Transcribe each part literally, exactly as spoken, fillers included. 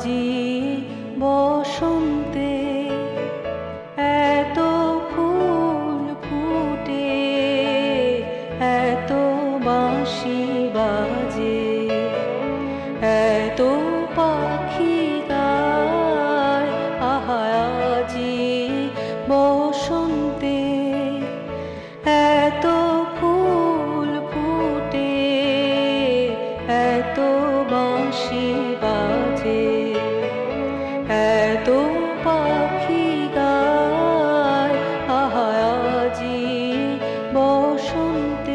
আজি বসন্তে এত ফুল ফুটে, এত বাঁশি বাজে, এত পাখি গায়, আহা আজি বসন্তে এত ফুল ফুটে, এত বাঁশি বাজে, এত পাখি গায়, আহা আজি বসন্তে।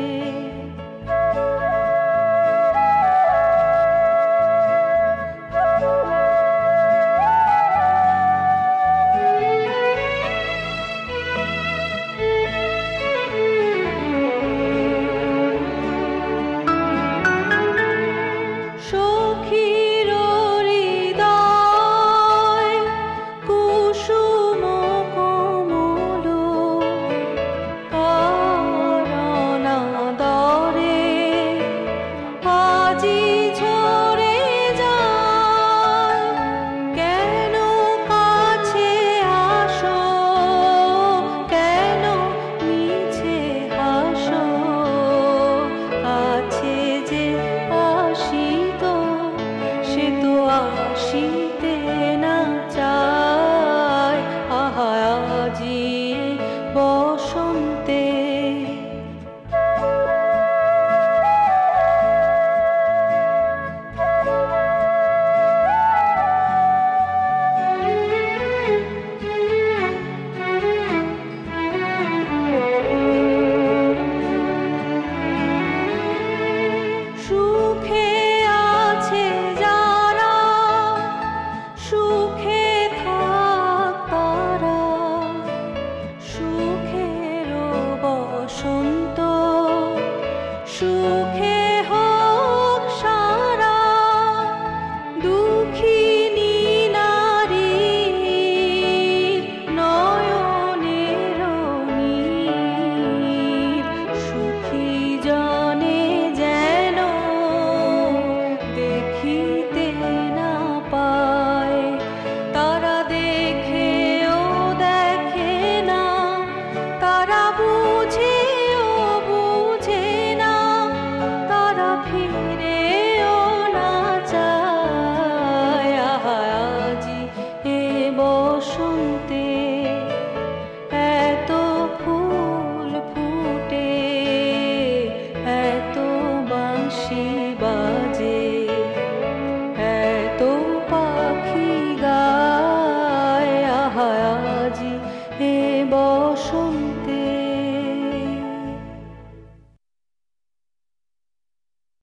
আসিতে না চায়, আহা আজি বসন্তে। সুখে আছে যারা, সুখে থাক তারা, সুখের বসন্ত, সুখে